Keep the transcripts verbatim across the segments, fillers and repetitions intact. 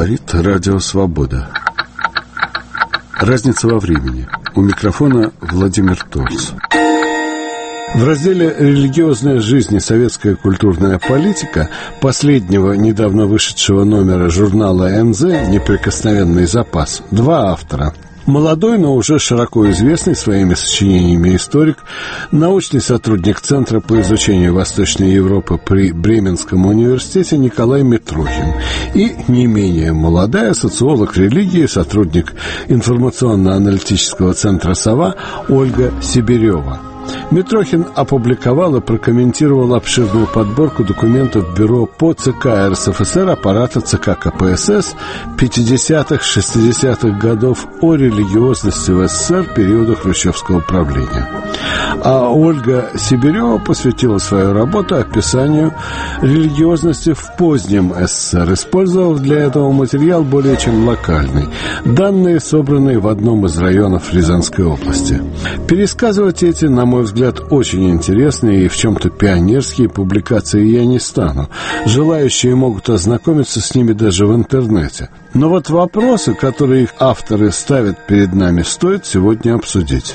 Говорит Радио Свобода. Разница во времени. У микрофона Владимир Торс. В разделе «Религиозная жизнь и советская культурная политика» последнего недавно вышедшего номера журнала эн зэ «Неприкосновенный запас» два автора. Молодой, но уже широко известный своими сочинениями историк, научный сотрудник Центра по изучению Восточной Европы при Бременском университете Николай Митрохин и не менее молодая социолог религии, сотрудник информационно-аналитического центра «Сова» Ольга Сибирева. Митрохин опубликовал и прокомментировал обширную подборку документов Бюро по ЦК эр эс эф эс эр аппарата ЦК ка пэ эс эс пятидесятых-шестидесятых годов о религиозности в эс эс эс эр периода хрущевского правления. А Ольга Сибирева посвятила свою работу описанию религиозности в позднем эс эс эс эр, использовав для этого материал более чем локальный, данные, собранные в одном из районов Рязанской области. Пересказывать эти, на мой взгляд, очень интересные и в чем-то пионерские публикации я не стану. Желающие могут ознакомиться с ними даже в интернете. Но вот вопросы, которые их авторы ставят перед нами, стоит сегодня обсудить.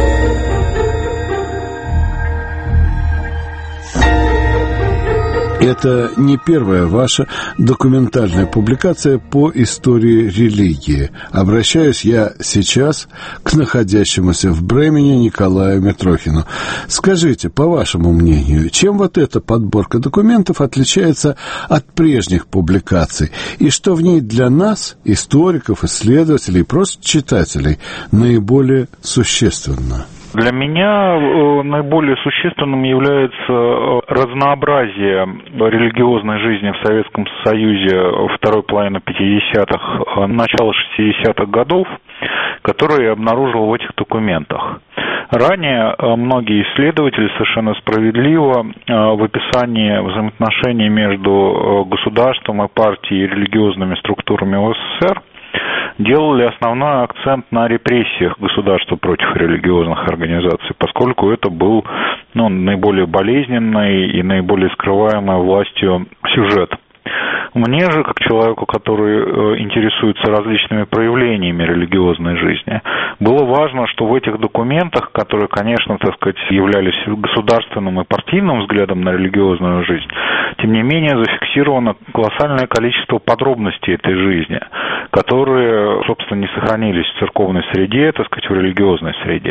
Это не первая ваша документальная публикация по истории религии. Обращаюсь я сейчас к находящемуся в Бремене Николаю Митрохину. Скажите, по вашему мнению, чем вот эта подборка документов отличается от прежних публикаций? И что в ней для нас, историков, исследователей, просто читателей, наиболее существенно? Для меня наиболее существенным является разнообразие религиозной жизни в Советском Союзе второй половины пятидесятых, начала шестидесятых годов, которое я обнаружил в этих документах. Ранее многие исследователи совершенно справедливо в описании взаимоотношений между государством и партией и религиозными структурами в эс эс эс эр делали основной акцент на репрессиях государства против религиозных организаций, поскольку это был ну, наиболее болезненный и наиболее скрываемый властью сюжет. Мне же, как человеку, который интересуется различными проявлениями религиозной жизни, было важно, что в этих документах, которые, конечно, так сказать, являлись государственным и партийным взглядом на религиозную жизнь, тем не менее зафиксировано колоссальное количество подробностей этой жизни, которые, собственно, не сохранились в церковной среде, так сказать, в религиозной среде.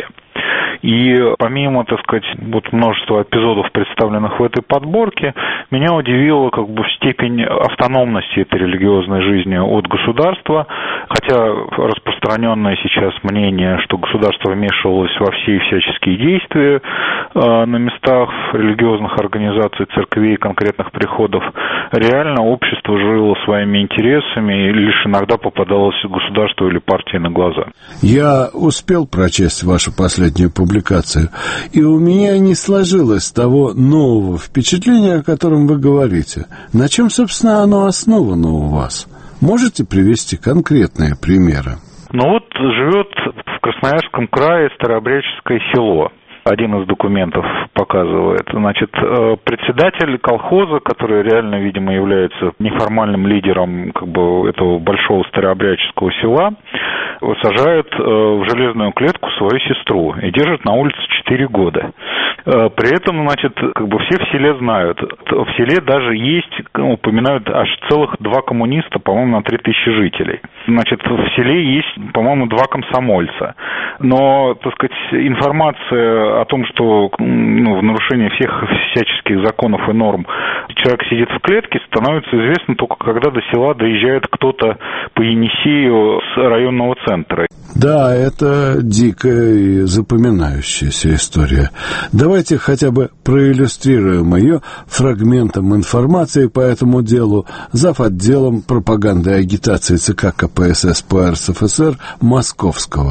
И помимо, так сказать, вот множества эпизодов, представленных в этой подборке, меня удивила как бы степень автономности этой религиозной жизни от государства, хотя распространенное сейчас мнение, что государство вмешивалось во все всяческие действия э, на местах религиозных организаций, церквей и конкретных приходов, реально общество жило своими интересами и лишь иногда попадалось государству или партии на глаза. Я успел прочесть вашу последнюю публикацию, и у меня не сложилось того нового впечатления, о котором вы говорите. На чем, собственно, оно основано у вас? Можете привести конкретные примеры? Ну вот живет в Красноярском крае Старообрядческое село. Один из документов показывает. Значит, председатель колхоза, который реально, видимо, является неформальным лидером как бы, этого большого старообрядческого села, сажает в железную клетку свою сестру и держит на улице четыре года. При этом, значит, как бы все в селе знают. В селе даже есть, упоминают, аж целых два коммуниста, по-моему, на три тысячи жителей. Значит, в селе есть, по-моему, два комсомольца. Но, так сказать, информация о том, что ну, в нарушении всех всяческих законов и норм человек сидит в клетке, становится известно только когда до села доезжает кто-то по Енисею с районного центра. Да, это дикая и запоминающаяся история. Давайте хотя бы проиллюстрируем ее фрагментом информации по этому делу зав. Отделом пропаганды и агитации ЦК ка пэ эс эс по эр эс эф эс эр Московского.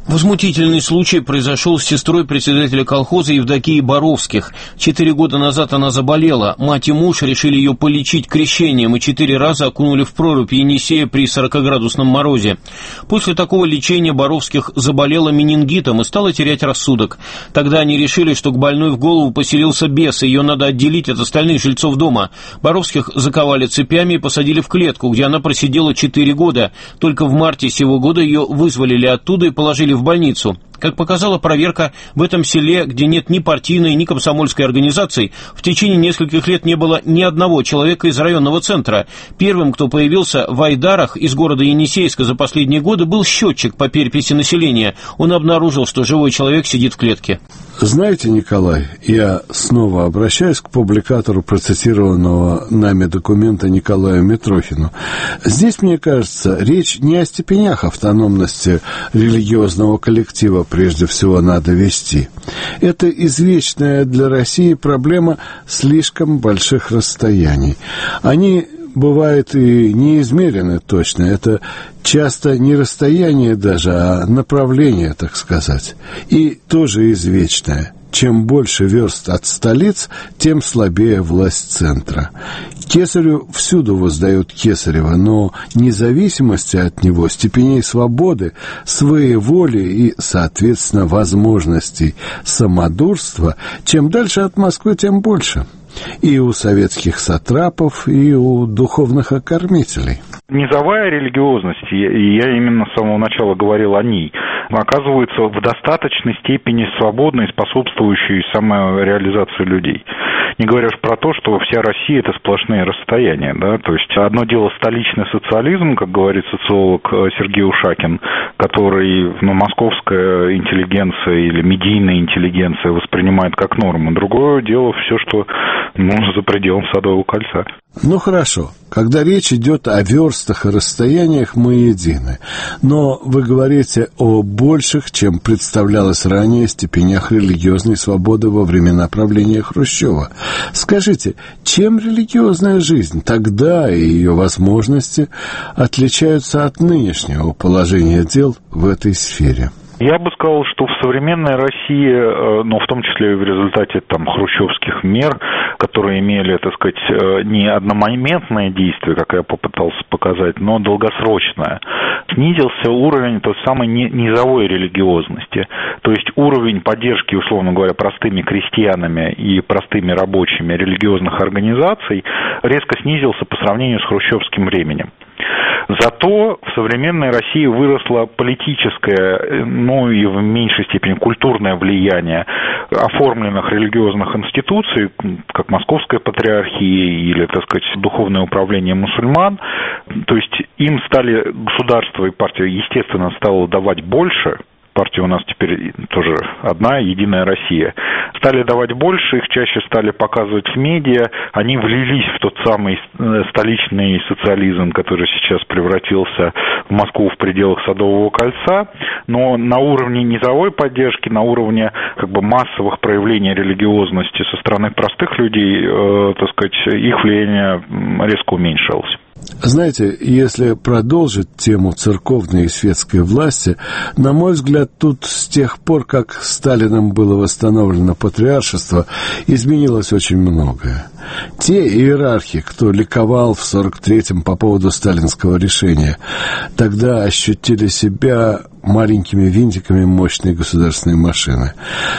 Возмутительный случай произошел с сестрой председателя колхоза Евдокии Боровских. Четыре года назад она заболела. Мать и муж решили ее полечить крещением и четыре раза окунули в прорубь Енисея при сорокаградусном морозе. После такого лечения Боровских заболела менингитом и стала терять рассудок. Тогда они решили, что к больной в голову поселился бес, и ее надо отделить от остальных жильцов дома. Боровских заковали цепями и посадили в клетку, где она просидела четыре года. Только в марте сего года ее вызволили оттуда и положили в в больницу. Как показала проверка, в этом селе, где нет ни партийной, ни комсомольской организации, в течение нескольких лет не было ни одного человека из районного центра. Первым, кто появился в Айдарах из города Енисейска за последние годы, был счетчик по переписи населения. Он обнаружил, что живой человек сидит в клетке. Знаете, Николай, я снова обращаюсь к публикатору процитированного нами документа Николаю Митрохину. Здесь, мне кажется, речь не о степенях автономности религиозного коллектива прежде всего надо вести. Это извечная для России проблема слишком больших расстояний. Они бывает и не измерены точно. Это часто не расстояние даже, а направление, так сказать. И тоже извечное. Чем больше верст от столиц, тем слабее власть центра. Кесарю всюду воздают кесарево, но независимости от него, степеней свободы, своей воли и, соответственно, возможностей самодурства, чем дальше от Москвы, тем больше. И у советских сатрапов, и у духовных окормителей. Низовая религиозность, и я именно с самого начала говорил о ней, оказывается в достаточной степени свободной, способствующей самореализации людей. Не говоря уж про то, что вся Россия – это сплошные расстояния, да, то есть одно дело столичный социализм, как говорит социолог Сергей Ушакин, который, ну, московская интеллигенция или медийная интеллигенция воспринимает как норму. Другое дело все, что, ну, за пределом Садового кольца. Ну, хорошо. Когда речь идет о верстах и расстояниях, мы едины. Но вы говорите о больших, чем представлялось ранее, степенях религиозной свободы во времена правления Хрущева. Скажите, чем религиозная жизнь тогда и ее возможности отличаются от нынешнего положения дел в этой сфере? Я бы сказал, что в современной России, ну, в том числе и в результате там хрущевских мер, которые имели, так сказать, не одномоментное действие, как я попытался показать, но долгосрочное, снизился уровень той самой низовой религиозности. То есть уровень поддержки, условно говоря, простыми крестьянами и простыми рабочими религиозных организаций резко снизился по сравнению с хрущевским временем. Зато в современной России выросло политическое, ну и в меньшей степени культурное влияние оформленных религиозных институций, как Московская патриархия или, так сказать, Духовное управление мусульман. То есть им стали, государство и партия, естественно, стало давать больше. Партия у нас теперь тоже одна, Единая Россия. Стали давать больше, их чаще стали показывать в медиа. Они влились в тот самый столичный социализм, который сейчас превратился в Москву в пределах Садового кольца. Но на уровне низовой поддержки, на уровне как бы массовых проявлений религиозности со стороны простых людей, э, так сказать, их влияние резко уменьшилось. Знаете, если продолжить тему церковной и светской власти, на мой взгляд, тут с тех пор, как Сталином было восстановлено патриаршество, изменилось очень многое. Те иерархи, кто ликовал в сорок третьем по поводу сталинского решения, тогда ощутили себя маленькими винтиками мощной государственной машины,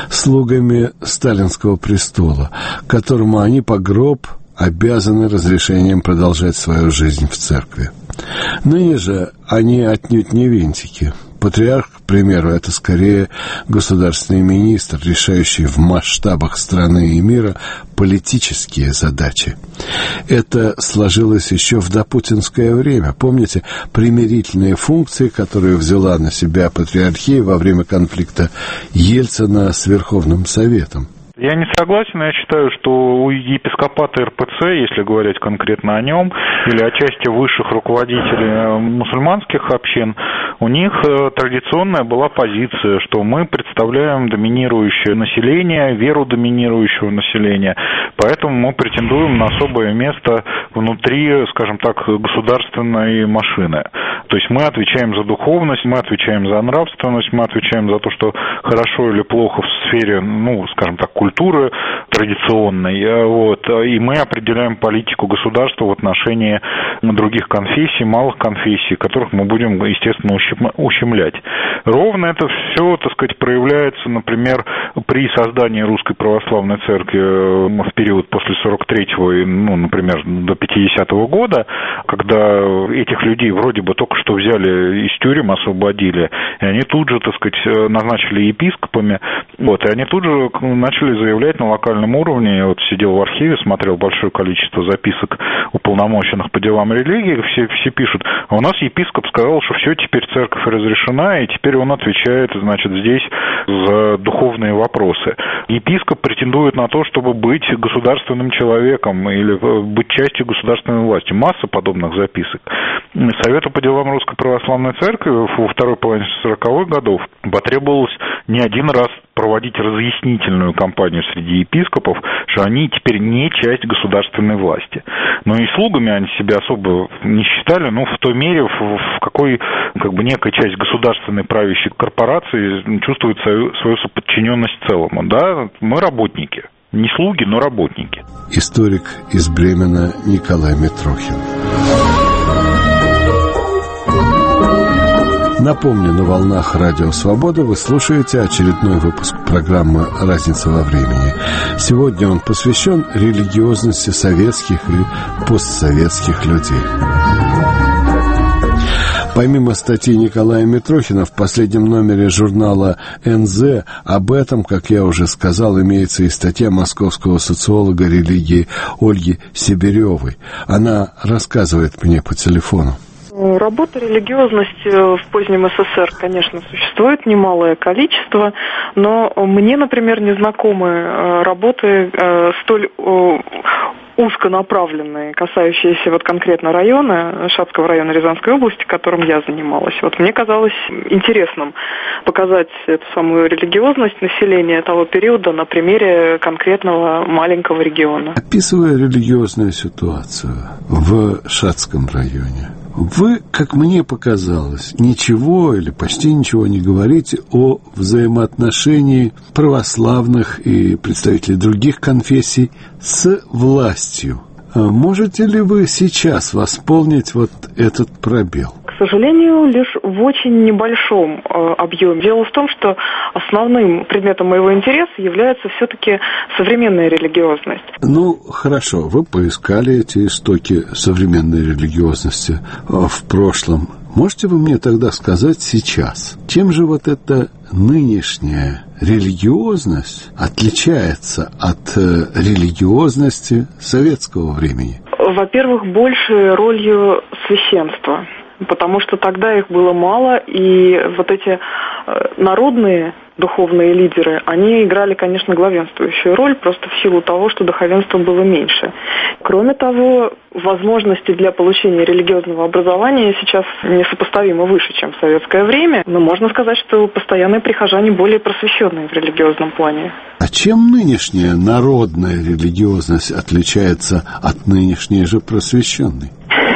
слугами сталинского престола, которому они по гроб обязаны разрешением продолжать свою жизнь в церкви. Ныне же они отнюдь не винтики. Патриарх, к примеру, это скорее государственный министр, решающий в масштабах страны и мира политические задачи. Это сложилось еще в допутинское время. Помните примирительные функции, которые взяла на себя патриархия во время конфликта Ельцина с Верховным Советом? Я не согласен, я считаю, что у епископата эр пэ цэ, если говорить конкретно о нем, или о части высших руководителей мусульманских общин, у них традиционная была позиция, что мы представляем доминирующее население, веру доминирующего населения, поэтому мы претендуем на особое место внутри, скажем так, государственной машины. То есть мы отвечаем за духовность, мы отвечаем за нравственность, мы отвечаем за то, что хорошо или плохо в сфере, ну, скажем так, культуры традиционной, вот, и мы определяем политику государства в отношении других конфессий, малых конфессий, которых мы будем, естественно, ущемлять. Ровно это все, так сказать, проявляется, например, при создании Русской Православной Церкви в период после сорок третьего, ну, например, до пятидесятого года, когда этих людей вроде бы только что взяли из тюрем, освободили, и они тут же, так сказать, назначили епископами, вот, и они тут же начали заявлять на локальном уровне. Я вот сидел в архиве, смотрел большое количество записок уполномоченных по делам религии, все, все пишут, а у нас епископ сказал, что все, теперь церковь разрешена, и теперь он отвечает, значит, здесь за духовные вопросы. Епископ претендует на то, чтобы быть государственным человеком или быть частью государственной власти. Масса подобных записок. Совету по делам Русской Православной Церкви во второй половине сороковых годов потребовалось не один раз проводить разъяснительную кампанию среди епископов, что они теперь не часть государственной власти. Но и слугами они себя особо не считали, ну, в той мере, в, в какой, как бы, некая часть государственной правящей корпорации чувствует свою, свою соподчиненность целому. Да, мы работники. Не слуги, но работники. Историк из Бремена Николай Митрохин. Напомню, на волнах Радио Свобода вы слушаете очередной выпуск программы «Разница во времени». Сегодня он посвящен религиозности советских и постсоветских людей. Помимо статьи Николая Митрохина в последнем номере журнала эн зэ об этом, как я уже сказал, имеется и статья московского социолога религии Ольги Сибиревой. Она рассказывает мне по телефону. Работа религиозности в позднем эс эс эс эр, конечно, существует немалое количество, но мне, например, не знакомы работы столь узконаправленные, касающиеся вот конкретно района, Шацкого района Рязанской области, которым я занималась. Вот мне казалось интересным показать эту самую религиозность населения того периода на примере конкретного маленького региона. Описывая религиозную ситуацию в Шацком районе, вы, как мне показалось, ничего или почти ничего не говорите о взаимоотношении православных и представителей других конфессий с властью. Можете ли вы сейчас восполнить вот этот пробел? К сожалению, лишь в очень небольшом э, объеме. Дело в том, что основным предметом моего интереса является все-таки современная религиозность. Ну, хорошо, вы поискали эти истоки современной религиозности в прошлом. Можете вы мне тогда сказать сейчас, чем же вот эта нынешняя религиозность отличается от э, религиозности советского времени? Во-первых, большей ролью священства, потому что тогда их было мало, и вот эти э, народные духовные лидеры, они играли, конечно, главенствующую роль, просто в силу того, что духовенства было меньше. Кроме того, возможности для получения религиозного образования сейчас несопоставимо выше, чем в советское время, но можно сказать, что постоянные прихожане более просвещенные в религиозном плане. А чем нынешняя народная религиозность отличается от нынешней же просвещенной?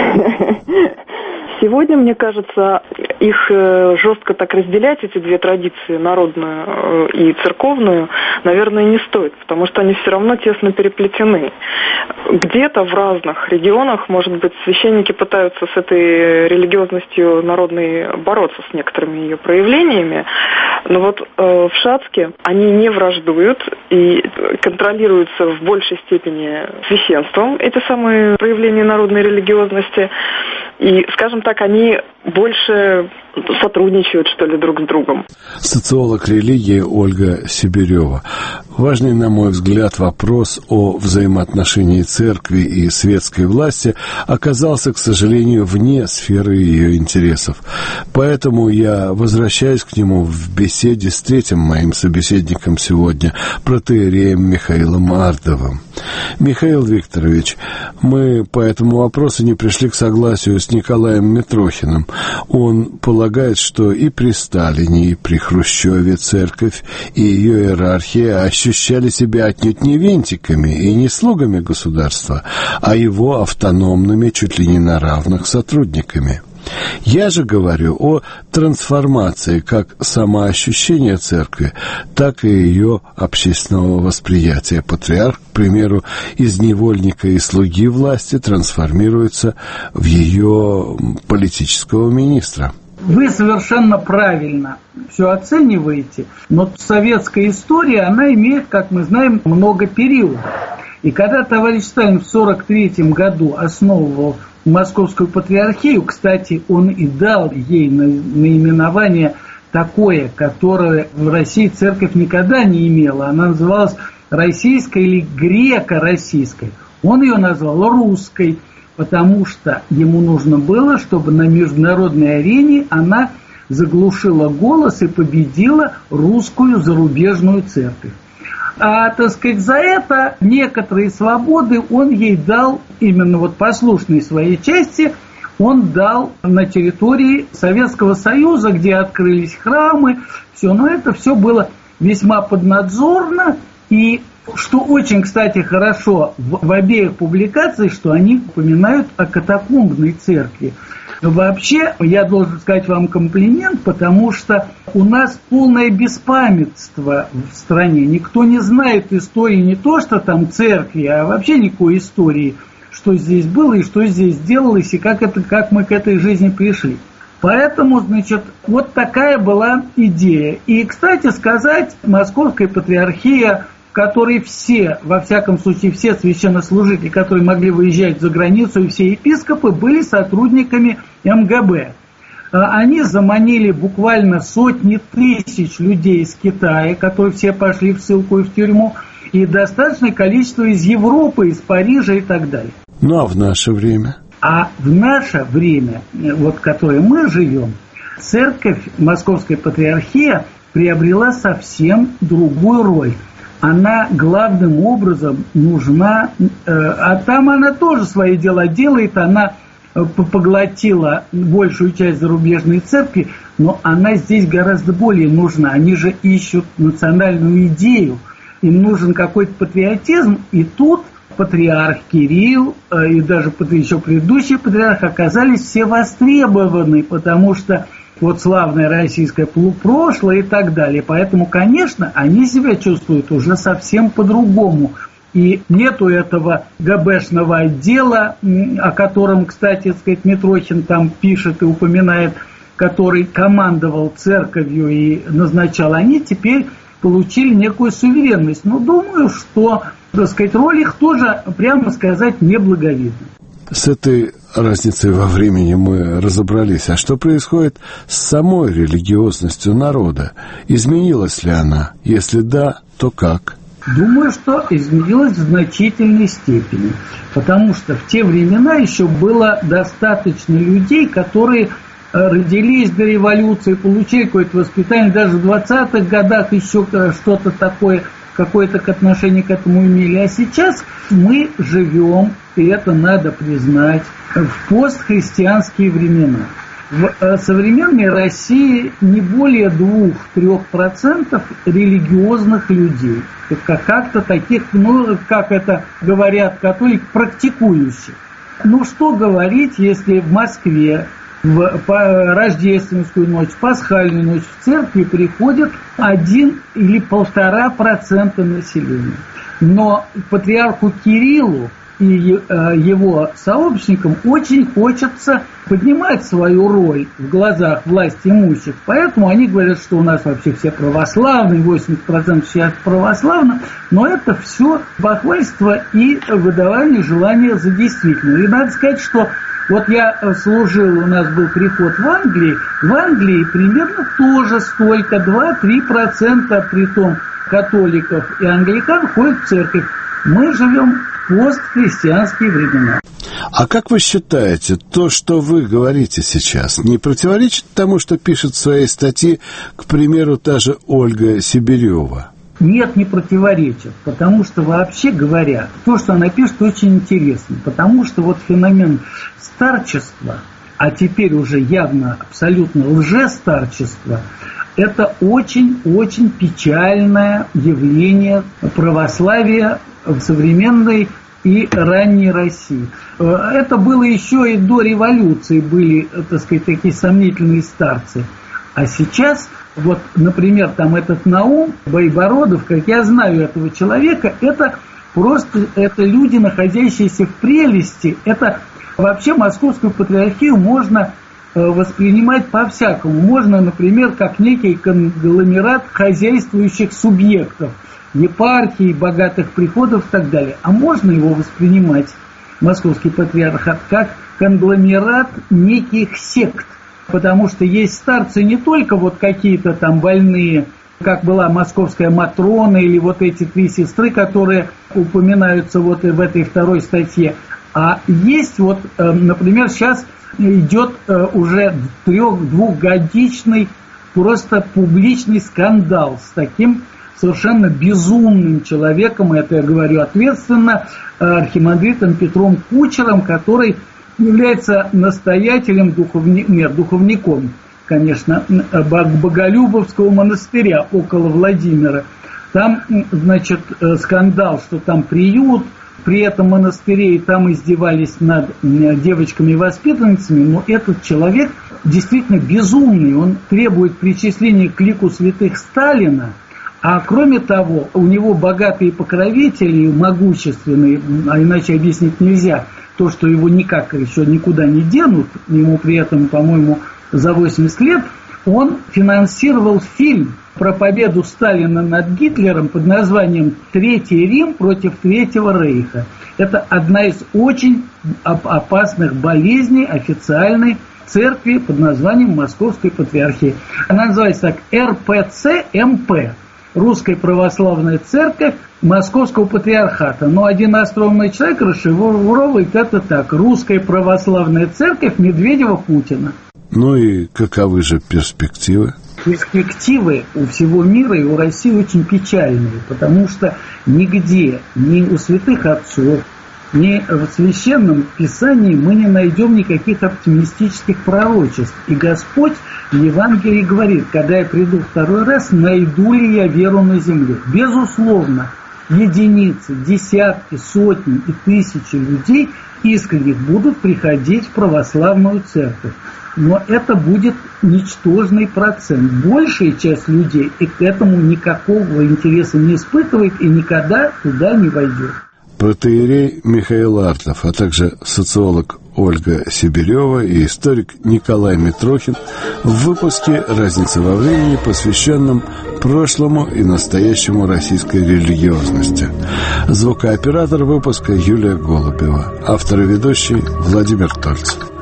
Сегодня, мне кажется, их жестко так разделять, эти две традиции, народную и церковную, наверное, не стоит, потому что они все равно тесно переплетены. Где-то в разных регионах, может быть, священники пытаются с этой религиозностью народной бороться с некоторыми ее проявлениями, но вот в Шацке они не враждуют и контролируются в большей степени священством, эти самые проявления народной религиозности. И, скажем так, они больше сотрудничают, что ли, друг с другом. Социолог религии Ольга Сибирева. Важный, на мой взгляд, вопрос о взаимоотношении церкви и светской власти оказался, к сожалению, вне сферы ее интересов. Поэтому я возвращаюсь к нему в беседе с третьим моим собеседником сегодня, протоиереем Михаилом Ардовым. Михаил Викторович, мы по этому вопросу не пришли к согласию с Николаем Митрохиным. Он полагает, что и при Сталине, и при Хрущеве церковь и ее иерархия ощущали себя отнюдь не винтиками и не слугами государства, а его автономными, чуть ли не на равных сотрудниками. Я же говорю о трансформации как самоощущения церкви, так и ее общественного восприятия. Патриарх, к примеру, из невольника и слуги власти трансформируется в ее политического министра. Вы совершенно правильно все оцениваете, но советская история, она имеет, как мы знаем, много периодов. И когда товарищ Сталин в сорок третьем году основывал Московскую патриархию, кстати, он и дал ей наименование такое, которое в России церковь никогда не имела. Она называлась российской или греко-российской. Он ее назвал русской, потому что ему нужно было, чтобы на международной арене она заглушила голос и победила русскую зарубежную церковь. А, так сказать, за это некоторые свободы он ей дал, именно вот послушной своей части, он дал на территории Советского Союза, где открылись храмы, все, но это все было весьма поднадзорно, и что очень, кстати, хорошо в, в обеих публикациях, что они упоминают о катакомбной церкви. Вообще, я должен сказать вам комплимент, потому что у нас полное беспамятство в стране. Никто не знает истории не то, что там церкви, а вообще никакой истории, что здесь было и что здесь делалось, и как, это, как мы к этой жизни пришли. Поэтому, значит, вот такая была идея. И, кстати сказать, Московская патриархия, в которой все, во всяком случае, все священнослужители, которые могли выезжать за границу, и все епископы были сотрудниками эм гэ бэ. Они заманили буквально сотни тысяч людей из Китая, которые все пошли в ссылку и в тюрьму, и достаточное количество из Европы, из Парижа и так далее. Ну а в наше время? А в наше время, вот в которое мы живем, церковь, Московская патриархия приобрела совсем другую роль. Она главным образом нужна, э, а там она тоже свои дела делает, она э, поглотила большую часть зарубежной церкви, но она здесь гораздо более нужна. Они же ищут национальную идею, им нужен какой-то патриотизм, и тут патриарх Кирилл э, и даже еще предыдущий патриарх оказались все востребованы, потому что вот славное российское прошлое и так далее. Поэтому, конечно, они себя чувствуют уже совсем по-другому. И нету этого ГБшного отдела, о котором, кстати, так сказать, Митрохин там пишет и упоминает, который командовал церковью и назначал. Они теперь получили некую суверенность. Но думаю, что, так сказать, роль их тоже, прямо сказать, неблаговидна. С этой разницей во времени мы разобрались. А что происходит с самой религиозностью народа? Изменилась ли она? Если да, то как? Думаю, что изменилась в значительной степени. Потому что в те времена еще было достаточно людей, которые родились до революции, получили какое-то воспитание. Даже в двадцатых годах еще что-то такое, какое-то отношение к этому имели. А сейчас мы живем, и это надо признать, в постхристианские времена. В современной России не более двух-трех процентов религиозных людей. Как-то таких, ну, как это говорят католики, практикующих. Ну, что говорить, если в Москве в рождественскую ночь, в пасхальную ночь в церкви приходят один или полтора процента населения. Но патриарху Кириллу и его сообщникам очень хочется поднимать свою роль в глазах власть имущих. Поэтому они говорят, что у нас вообще все православные, восемьдесят процентов сейчас православно, но это все бахвальство и выдавание желания за действительное. И надо сказать, что вот я служил, у нас был приход в Англии, в Англии примерно тоже столько, два-три процента притом католиков и англикан ходят в церковь. Мы живем в постхристианские времена. А как вы считаете, то, что вы говорите сейчас, не противоречит тому, что пишет в своей статье, к примеру, та же Ольга Сибирева? Нет, не противоречит, потому что, вообще говоря, то, что она пишет, очень интересно, потому что вот феномен старчества, а теперь уже явно абсолютно лжестарчество, это очень-очень печальное явление православия в современной и ранней России. Это было еще и до революции, были, так сказать, такие сомнительные старцы. А сейчас, вот, например, там этот Наум Байбородов, как я знаю этого человека, это просто это люди, находящиеся в прелести. Это вообще Московскую патриархию можно воспринимать по-всякому. Можно, например, как некий конгломерат хозяйствующих субъектов, епархий, богатых приходов и так далее. А можно его воспринимать, Московский патриархат, как конгломерат неких сект. Потому что есть старцы не только вот какие-то там больные, как была Московская Матрона или вот эти три сестры, которые упоминаются вот в этой второй статье, а есть вот, например, сейчас идет уже трех, двухгодичный просто публичный скандал с таким совершенно безумным человеком, это я говорю ответственно, архимандритом Петром Кучером, который является настоятелем, духовни... нет, духовником, конечно, Боголюбовского монастыря около Владимира. Там, значит, скандал, что там приют, при этом монастыре, и там издевались над девочками-воспитанницами, но этот человек действительно безумный, он требует причисления к лику святых Сталина, а кроме того, у него богатые покровители, могущественные, а иначе объяснить нельзя, то, что его никак еще никуда не денут, ему при этом, по-моему, за восемьдесят лет, он финансировал фильм про победу Сталина над Гитлером под названием «Третий Рим против Третьего Рейха». Это одна из очень опасных болезней официальной церкви под названием Московской Патриархии. Она называется так эр пэ цэ эм пэ. Русская Православная Церковь Московского Патриархата. Но один остроумный человек расшифровывает это так. Русская Православная Церковь Медведева-Путина. Ну и каковы же перспективы? Перспективы у всего мира и у России очень печальные, потому что нигде, ни у святых отцов, ни в Священном Писании мы не найдем никаких оптимистических пророчеств. И Господь в Евангелии говорит: когда я приду второй раз, найду ли я веру на земле? Безусловно, единицы, десятки, сотни и тысячи людей искренних будут приходить в православную церковь. Но это будет ничтожный процент. Большая часть людей и к этому никакого интереса не испытывает и никогда туда не войдет. Протоиерей Михаил Артов, а также социолог Ольга Сибирева и историк Николай Митрохин в выпуске «Разница во времени», посвященном прошлому и настоящему российской религиозности. Звукооператор выпуска Юлия Голубева. Автор и ведущий Владимир Тольц.